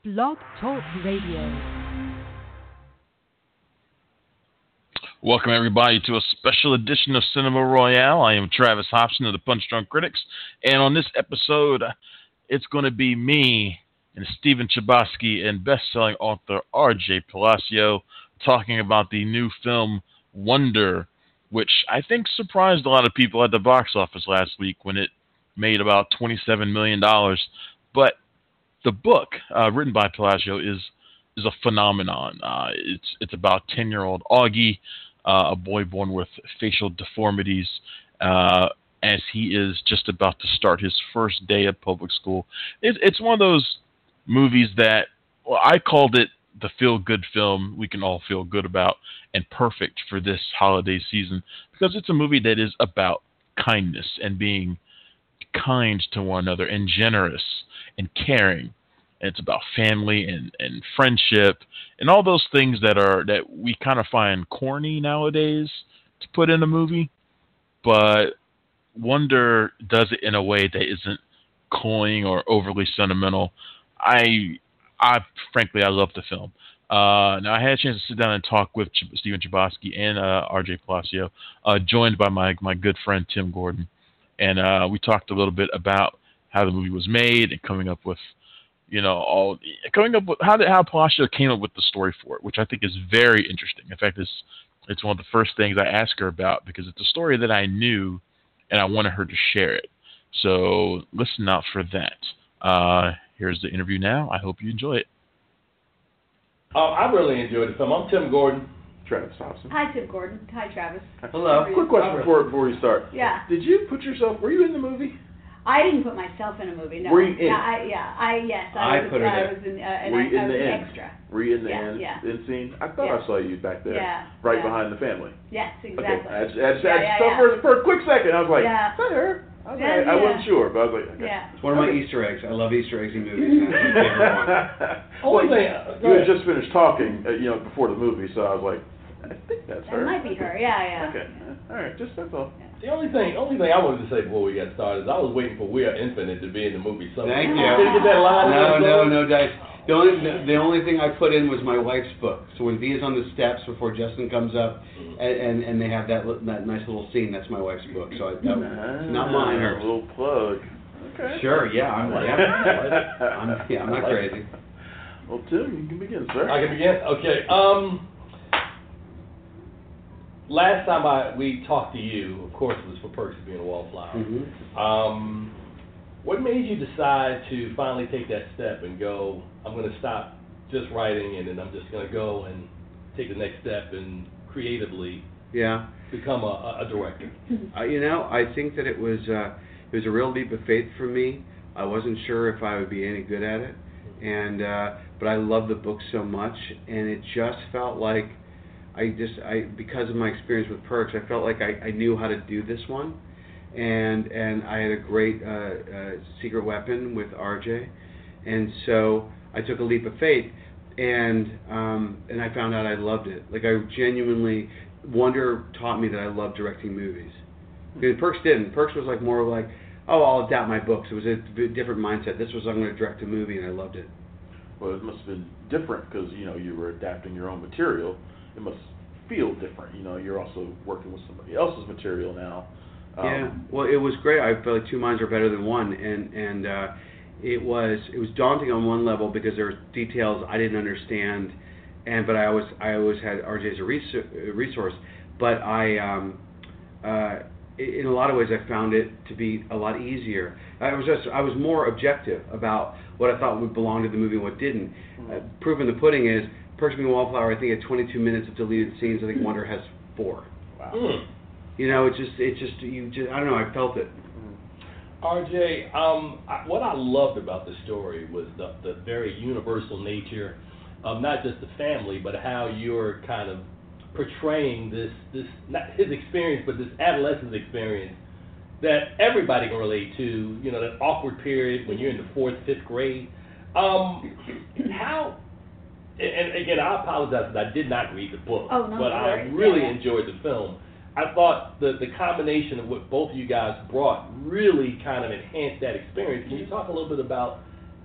Blog Talk Radio. Welcome, everybody, to a special edition of Cinema Royale. I am Travis Hobson of the Punch Drunk Critics, and on this episode, it's going to be me and Stephen Chbosky and best-selling author R.J. Palacio talking about the new film Wonder, which I think surprised a lot of people at the box office last week when it made about $27 million. But the book, written by Palacio, is a phenomenon. It's about 10-year-old Augie, a boy born with facial deformities, as he is just about to start his first day at public school. It's one of those movies that, well, I called it the feel-good film we can all feel good about and perfect for this holiday season because it's a movie that is about kindness and being kind to one another and generous and caring. And it's about family and friendship and all those things that we kind of find corny nowadays to put in a movie. But Wonder does it in a way that isn't cloying or overly sentimental. I frankly love the film. Now I had a chance to sit down and talk with Stephen Chbosky and R.J. Palacio, joined by my good friend Tim Gordon, and we talked a little bit about how the movie was made and coming up with how Palacio came up with the story for it, which I think is very interesting. In fact, it's one of the first things I asked her about because it's a story that I knew and I wanted her to share it. So listen out for that. Here's the interview now. I hope you enjoy it. I really enjoyed the film. I'm Tim Gordon. Travis Hobson. Hi, Tim Gordon. Hi, Travis. Hello. Quick question before we start. Yeah. Did you put yourself? Were you in the movie? I didn't put myself in a movie. No. Were you in? Yes. I was in. Were you in the end? Extra. Were you in the end? Yeah. In scene? I thought I saw you back there. Yeah. Right behind the family. Yes, exactly. Okay. For a quick second, I was like, is that her? I wasn't sure, but I was like, okay. Yeah. It's one of my Easter eggs. I love Easter eggs in movies. That's my favorite one. You had just finished talking, before the movie, so I was like, I think that's her. That might be her. Yeah. Okay. All right. That's all. Yeah. The only thing I wanted to say before we got started is I was waiting for We Are Infinite to be in the movie. So Thank you. Did you get that line? No, Dice. The only thing I put in was my wife's book. So when Via's on the steps before Justin comes up, and they have that nice little scene, that's my wife's book. So not mine. A little plug. Okay. Sure. Yeah. I'm not crazy. Well, Tim, you can begin, sir. I can begin. Okay. Last time we talked to you, of course, it was for Perks of Being a Wallflower. Mm-hmm. What made you decide to finally take that step and go, I'm going to stop just writing and then I'm just going to go and take the next step and creatively become a director? I think that it was a real leap of faith for me. I wasn't sure if I would be any good at it, but I love the book so much, and it just felt like because of my experience with Perks, I felt like I knew how to do this one, and I had a great secret weapon with RJ, and so I took a leap of faith, and I found out I loved it. Like, I genuinely, Wonder taught me that I love directing movies. Because Perks didn't. Perks was like more like, I'll adapt my books. It was a different mindset. This was, I'm going to direct a movie, and I loved it. Well, it must have been different because you were adapting your own material. It must feel different. You're also working with somebody else's material now. Well, it was great. I felt like two minds are better than one, and it was daunting on one level because there were details I didn't understand, but I always had RJ as a resource. But in a lot of ways, I found it to be a lot easier. I was more objective about what I thought would belong to the movie and what didn't. Proof in the pudding is Perks of Being a Wallflower, I think, had 22 minutes of deleted scenes. I think Wonder has 4. Wow. It's just I don't know. I felt it. RJ, what I loved about the story was the very universal nature of not just the family, but how you're kind of portraying this not his experience, but this adolescent experience that everybody can relate to. That awkward period when you're in the 4th, 5th grade. And again, I apologize that I did not read the book, but I really enjoyed the film. I thought the combination of what both of you guys brought really kind of enhanced that experience. Can you talk a little bit about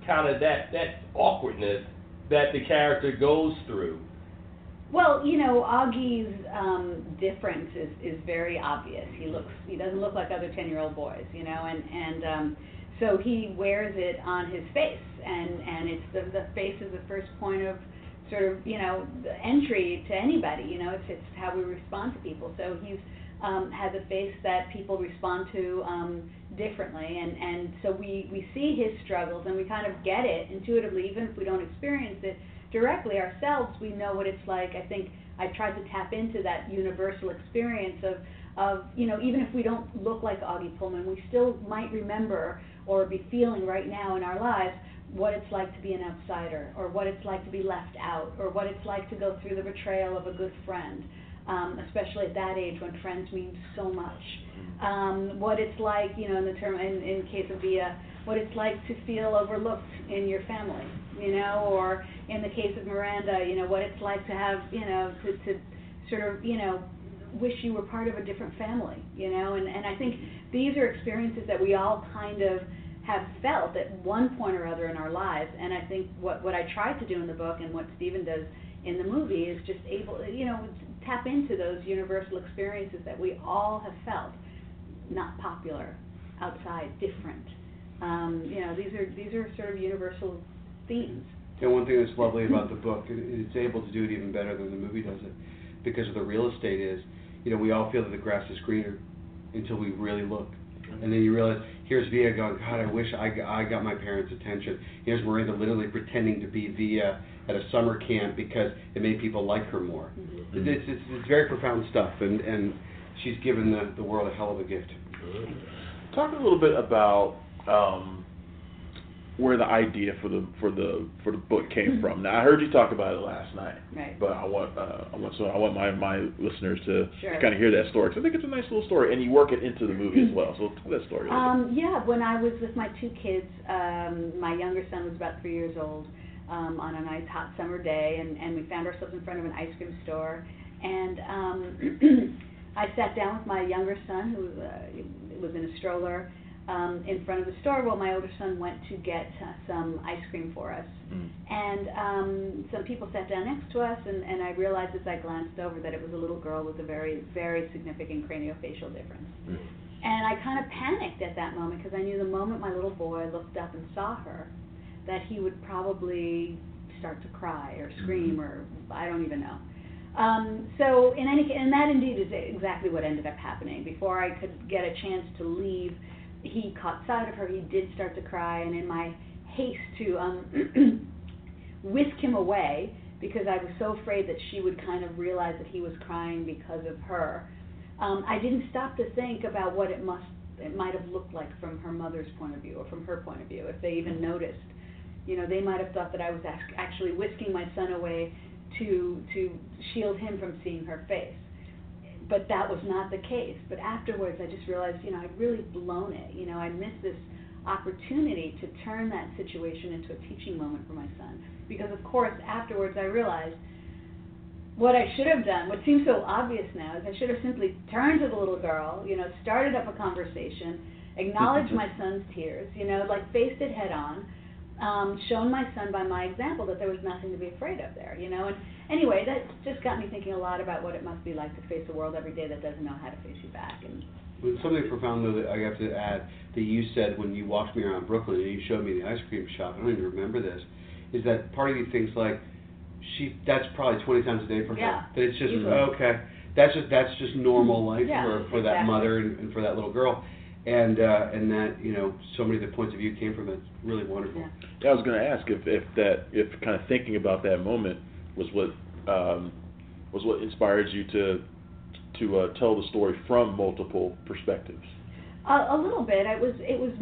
kind of that awkwardness that the character goes through? Well, you know, Augie's difference is very obvious. He doesn't look like other 10-year-old boys, you know, and so he wears it on his face, and it's the face is the first point of sort of, you know, the entry to anybody, you know, it's how we respond to people. So he's has a face that people respond to differently, and so we see his struggles, and we kind of get it intuitively, even if we don't experience it directly ourselves. We know what it's like. I think I tried to tap into that universal experience of you know, even if we don't look like Augie Pullman, we still might remember or be feeling right now in our lives what it's like to be an outsider, or what it's like to be left out, or what it's like to go through the betrayal of a good friend, especially at that age when friends mean so much. What it's like, you know, in case of Via, what it's like to feel overlooked in your family, you know, or in the case of Miranda, you know, what it's like to have, you know, to sort of, you know, wish you were part of a different family, you know, and I think these are experiences that we all kind of have felt at one point or other in our lives, and I think what I tried to do in the book and what Stephen does in the movie is just able, you know, tap into those universal experiences that we all have felt, not popular, outside, different. You know, these are sort of universal themes. And one thing that's lovely about the book, it's able to do it even better than the movie does it, because of the real estate is, you know, we all feel that the grass is greener until we really look. And then you realize, here's Via going, God, I wish I got my parents' attention. Here's Miranda literally pretending to be Via at a summer camp because it made people like her more. Mm-hmm. It's very profound stuff, and she's given the world a hell of a gift. Talk a little bit about where the idea for the book came from. Now, I heard you talk about it last night, right, but I want my listeners to sure, kind of hear that story, because I think it's a nice little story, and you work it into the movie as well. So tell that story. Yeah, when I was with my two kids, my younger son was about 3 years old, on a nice hot summer day, and we found ourselves in front of an ice cream store, and I sat down with my younger son, who was in a stroller, in front of the store while my older son went to get some ice cream for us. And some people sat down next to us, and I realized as I glanced over that it was a little girl with a very, very significant craniofacial difference. And I kind of panicked at that moment, because I knew the moment my little boy looked up and saw her, that he would probably start to cry or scream, or I don't even know. So in any case, and that indeed is exactly what ended up happening. Before I could get a chance to leave, he caught sight of her. He did start to cry, and in my haste to whisk him away, because I was so afraid that she would kind of realize that he was crying because of her, I didn't stop to think about what it might have looked like from her mother's point of view, or from her point of view, if they even noticed. You know, they might have thought that I was actually whisking my son away to shield him from seeing her face. But that was not the case. But afterwards, I just realized, you know, I'd really blown it. You know, I missed this opportunity to turn that situation into a teaching moment for my son. Because, of course, afterwards I realized what I should have done, what seems so obvious now, is I should have simply turned to the little girl, you know, started up a conversation, acknowledged my son's tears, you know, like faced it head on, shown my son by my example that there was nothing to be afraid of there, you know. And anyway, that just got me thinking a lot about what it must be like to face a world every day that doesn't know how to face you back. And something profound, though, that I have to add, that you said when you walked me around Brooklyn and you showed me the ice cream shop, I don't even remember this, is that part of you thinks like, that's probably 20 times a day for her. Yeah. That it's just, okay, that's just normal life for that mother and for that little girl. And that, you know, so many of the points of view came from it. It's really wonderful. Yeah, I was going to ask if kind of thinking about that moment was what inspired you to tell the story from multiple perspectives. A little bit. It was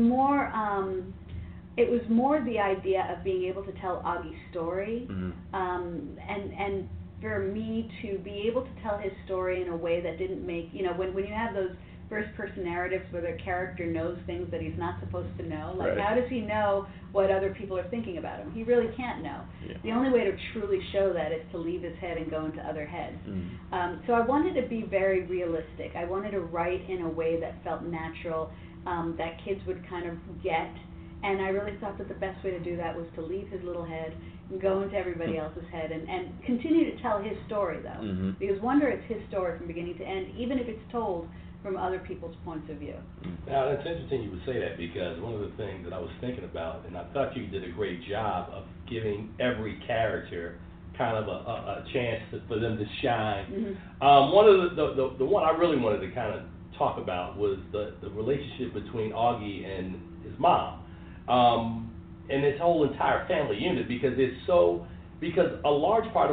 more the idea of being able to tell Augie's story, and for me to be able to tell his story in a way that didn't make, you know, when you have those first-person narratives where the character knows things that he's not supposed to know. Like, how does he know what other people are thinking about him? He really can't know. Yeah. The only way to truly show that is to leave his head and go into other heads. So I wanted to be very realistic. I wanted to write in a way that felt natural, that kids would kind of get, And I really thought that the best way to do that was to leave his little head and go into everybody else's head and continue to tell his story, though. Mm-hmm. Because Wonder is his story from beginning to end, even if it's told from other people's points of view. Now, it's interesting you would say that, because one of the things that I was thinking about, and I thought you did a great job of giving every character kind of a chance for them to shine. Mm-hmm. One of the one I really wanted to kind of talk about was the relationship between Augie and his mom, and his whole entire family unit, because a large part of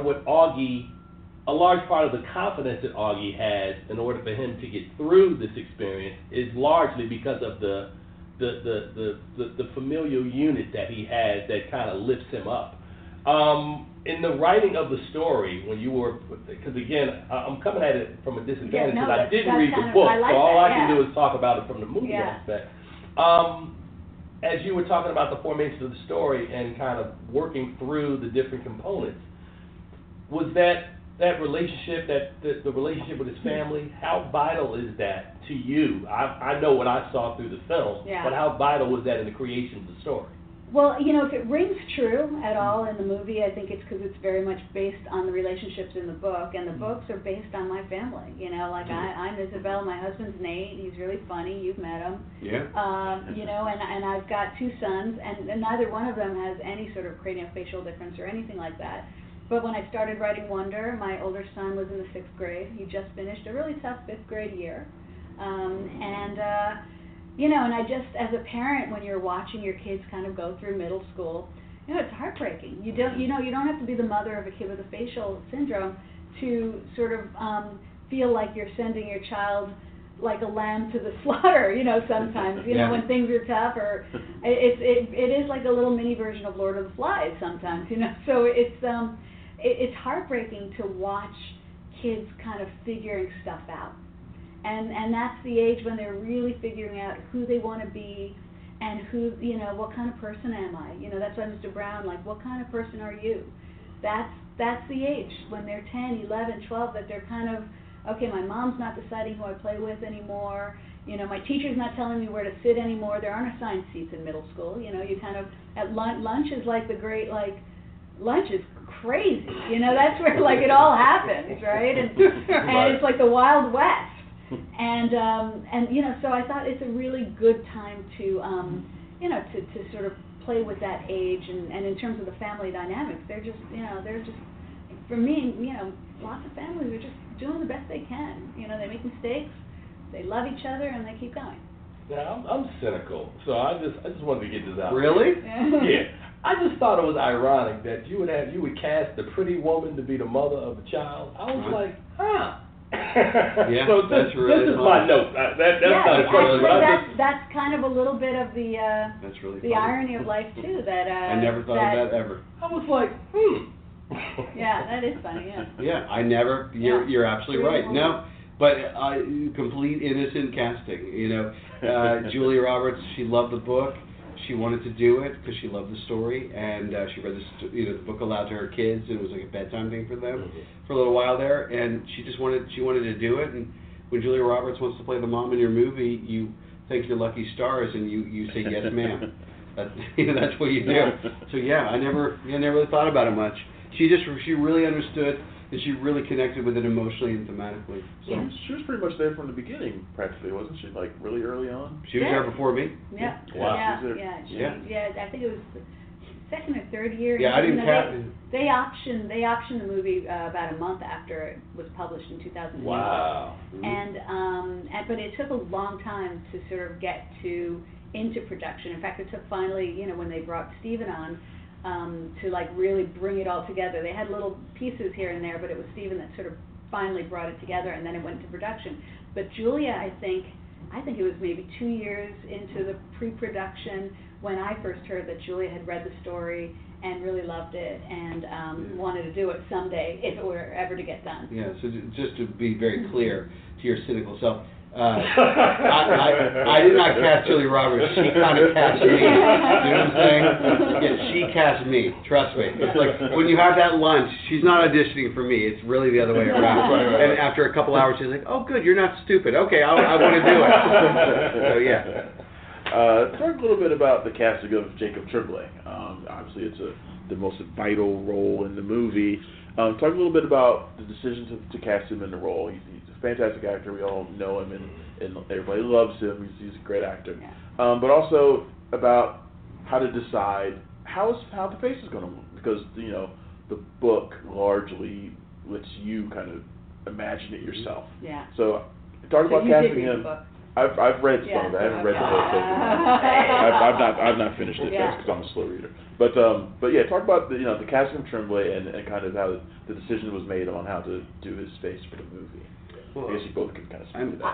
the confidence that Augie has in order for him to get through this experience is largely because of the familial unit that he has that kind of lifts him up. In the writing of the story, when you were, because again, I'm coming at it from a disadvantage because I didn't read the book, so all I can do is talk about it from the movie aspect. As you were talking about the formation of the story and kind of working through the different components, was that relationship, the relationship with his family, how vital is that to you? I know what I saw through the film, but how vital was that in the creation of the story? Well, if it rings true at all in the movie, I think it's because it's very much based on the relationships in the book, and the books are based on my family. I'm Isabel, my husband's Nate. He's really funny. You've met him. Yeah. And I've got two sons, and neither one of them has any sort of craniofacial difference or anything like that. But when I started writing Wonder, my older son was in the 6th grade. He just finished a really tough 5th grade year, and I just, as a parent, when you're watching your kids kind of go through middle school, it's heartbreaking. You don't have to be the mother of a kid with a facial syndrome to sort of feel like you're sending your child like a lamb to the slaughter. Sometimes, when things are tough, or it is like a little mini version of Lord of the Flies sometimes. So it's heartbreaking to watch kids kind of figuring stuff out. And that's the age when they're really figuring out who they want to be and who, what kind of person am I? That's why Mr. Brown, like, what kind of person are you? That's the age when they're 10, 11, 12, that they're kind of, okay, my mom's not deciding who I play with anymore. My teacher's not telling me where to sit anymore. There aren't assigned seats in middle school. You kind of, at lunch is like the great, like, lunch is crazy. That's where, like, it all happens, right? And it's like the Wild West. And so I thought it's a really good time to to sort of play with that age, and in terms of the family dynamics, they're just for me, lots of families are just doing the best they can. They make mistakes, they love each other, and they keep going. Now I'm cynical, so I just wanted to get this out. Really? Yeah. I just thought it was ironic that you would cast the pretty woman to be the mother of a child. I was like, huh. Yeah, so this is my note. That's not a question. Actually, that's kind of a little bit of the that's really the irony of life too. That I never thought of that ever. I was like, Yeah, that is funny. Yeah. Yeah, I never. You're absolutely right. No, but complete innocent casting. Julia Roberts. She loved the book. She wanted to do it because she loved the story, and she read the book aloud to her kids, and it was like a bedtime thing for them for a little while there. And she wanted to do it. And when Julia Roberts wants to play the mom in your movie, you thank your lucky stars and you say yes, ma'am. That's what you do. So yeah, I never really thought about it much. She really understood. And she really connected with it emotionally and thematically. So she was pretty much there from the beginning, practically, wasn't she? Like really early on. She was there before me. Yeah. Wow. Yeah. I think it was the 2nd or 3rd year. Yeah, I didn't catch. They optioned the movie about a month after it was published in 2008. wow. And but it took a long time to sort of get into production. In fact, it took finally, when they brought Steven on. To like really bring it all together. They had little pieces here and there, but it was Steven that sort of finally brought it together, and then it went to production. But Julia, I think it was maybe 2 years into the pre-production when I first heard that Julia had read the story and really loved it and wanted to do it someday if it were ever to get done. Yeah, so just to be very clear to your cynical self, I did not cast Julia Roberts. She kind of cast me. You know what I'm saying? Yeah, she cast me. Trust me. It's like when you have that lunch, she's not auditioning for me. It's really the other way around. Right. And after a couple hours, she's like, "Oh, good, you're not stupid. Okay, I want to do it." So yeah. Talk a little bit about the casting of Jacob Tremblay. Obviously, it's the most vital role in the movie. Talk a little bit about the decision to cast him in the role. He's a fantastic actor. We all know him, and everybody loves him. He's a great actor. Yeah. But also about how to decide how the face is going to move, because the book largely lets you kind of imagine it yourself. Yeah. So talk about you did casting read the him. book. I've read some of it. I haven't read the whole thing. I've not finished it. Yeah. That's because I'm a slow reader. But yeah, talk about the casting of Tremblay and kind of how the decision was made on how to do his face for the movie. Well, I guess you both can kind of speak to that.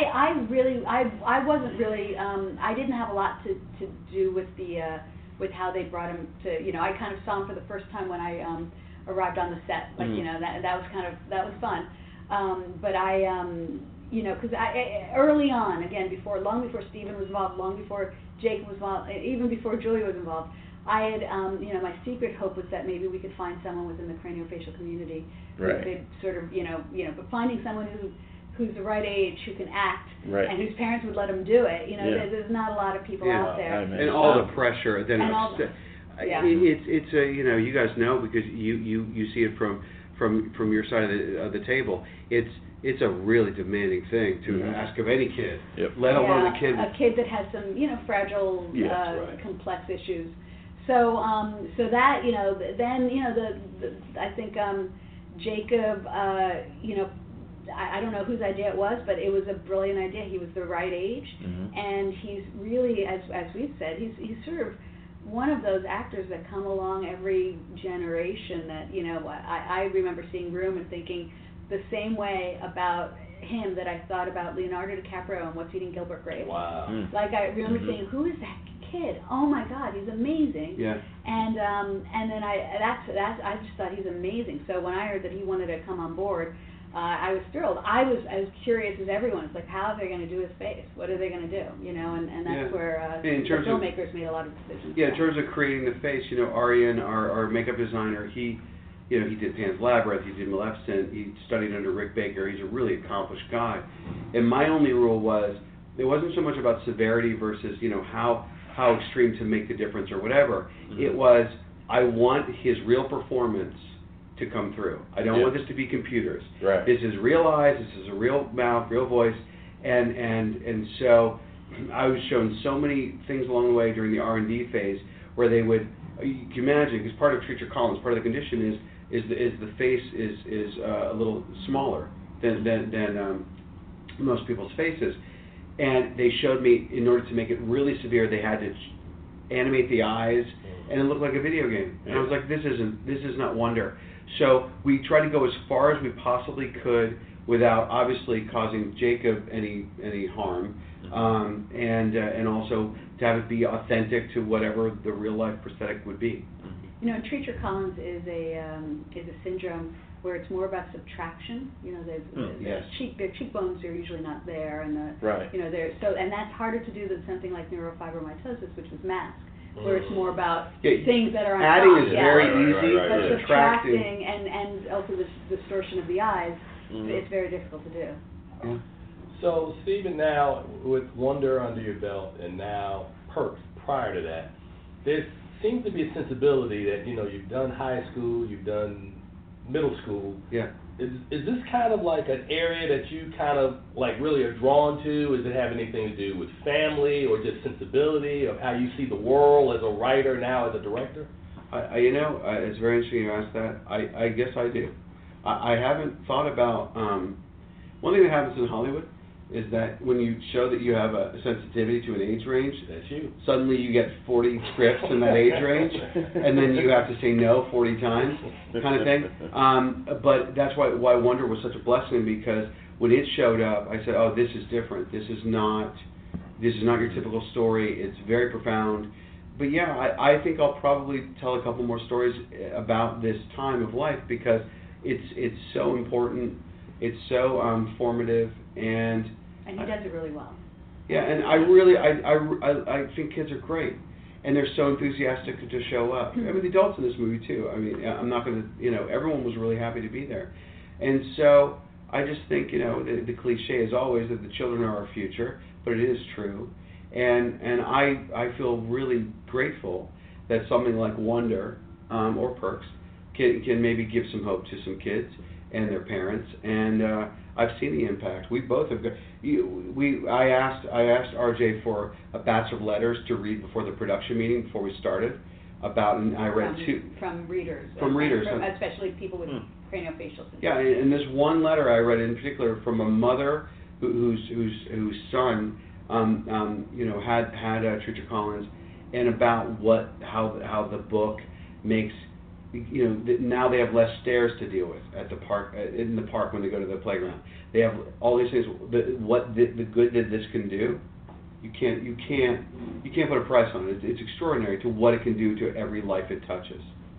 I wasn't really I didn't have a lot to do with the with how they brought him to, I kind of saw him for the first time when I arrived on the set, like that was fun. But I because early on, again, long before Stephen was involved, long before Jake was involved, even before Julia was involved, I had my secret hope was that maybe we could find someone within the craniofacial community who Right. could sort of but finding someone who's the right age, who can act, Right. and whose parents would let them do it. Yeah. There's not a lot of people Yeah. out there. And all the pressure, then And all the- yeah. it's a you guys know because you see it from your side of the table. It's a really demanding thing to ask of any kid, let alone a kid that has some fragile, right. complex issues. So that then I think Jacob I don't know whose idea it was, but it was a brilliant idea. He was the right age, and he's really, as we've said, he's sort of one of those actors that come along every generation that, I remember seeing Room and thinking the same way about him that I thought about Leonardo DiCaprio and What's Eating Gilbert Grape. Wow. Like I remember saying, who is that kid? Oh my God, he's amazing. Yeah. And then I just thought he's amazing. So when I heard that he wanted to come on board, I was thrilled. I was as curious as everyone. It's like, how are they going to do his face? What are they going to do? And that's where the filmmakers made a lot of decisions. Yeah, in terms of creating the face, Aryan, our makeup designer, he did Pan's Labyrinth, he did Maleficent, he studied under Rick Baker. He's a really accomplished guy. And my only rule was, it wasn't so much about severity versus, how extreme to make the difference or whatever. It was, I want his real performance to come through. I don't want this to be computers. Right. This is real eyes, this is a real mouth, real voice, and so I was shown so many things along the way during the R&D phase where they would, you can imagine, because part of Treacher Collins, part of the condition is the face is a little smaller than most people's faces, and they showed me in order to make it really severe they had to animate the eyes and it looked like a video game, and I was like, this is not Wonder. So we tried to go as far as we possibly could without obviously causing Jacob any harm, and also to have it be authentic to whatever the real life prosthetic would be. Treacher Collins is a syndrome where it's more about subtraction. Their cheekbones are usually not there, and and that's harder to do than something like neurofibromatosis, which was masked, where it's more about things that are on adding top. Is very easy, but subtracting and also the distortion of the eyes, it's very difficult to do. Yeah. So, Stephen, now with Wonder under your belt and now Perks prior to that, there seems to be a sensibility that, you've done high school, you've done middle school. Yeah. Is this kind of like an area that you kind of like really are drawn to? Does it have anything to do with family or just sensibility of how you see the world as a writer now as a director? It's very interesting you ask that. I guess I do. I haven't thought about, one thing that happens in Hollywood is that when you show that you have a sensitivity to an age range, that's you. Suddenly you get 40 scripts in that age range, and then you have to say no 40 times, kind of thing. But that's why Wonder was such a blessing, because when it showed up, I said, oh, this is different. This is not your typical story. It's very profound. But yeah, I think I'll probably tell a couple more stories about this time of life, because it's so important. It's so formative, and he does it really well. Yeah, and I think kids are great, and they're so enthusiastic to show up. I mean, the adults in this movie too. I mean, I'm not going to, everyone was really happy to be there, and so I just think, the cliche is always that the children are our future, but it is true, And I feel really grateful that something like Wonder or Perks can maybe give some hope to some kids and their parents. And I've seen the impact. We both have got. I asked RJ for a batch of letters to read before the production meeting before we started. And I read two from readers. From readers, especially people with craniofacial syndrome. Yeah, and this one letter I read in particular from a mother whose son had Treacher Collins, and about how the book makes now they have less stairs to deal with at the park in the park when they go to the playground. They have all these things. The good that this can do, you can't put a price on it. It's extraordinary to what it can do to every life it touches.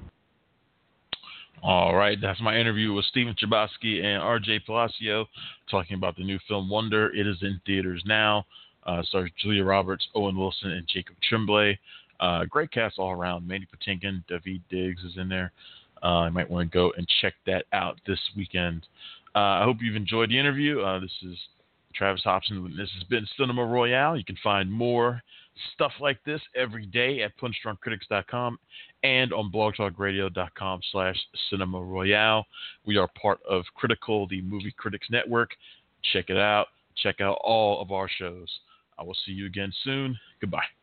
All right, that's my interview with Stephen Chbosky and R.J. Palacio talking about the new film Wonder. It is in theaters now. Stars Julia Roberts, Owen Wilson, and Jacob Tremblay. Great cast all around. Mandy Patinkin, Daveed Diggs is in there. You might want to go and check that out this weekend. I hope you've enjoyed the interview. This is Travis Hobson. This has been Cinema Royale. You can find more stuff like this every day at punchdrunkcritics.com and on blogtalkradio.com/Cinema Royale. We are part of Critical, the Movie Critics Network. Check it out. Check out all of our shows. I will see you again soon. Goodbye.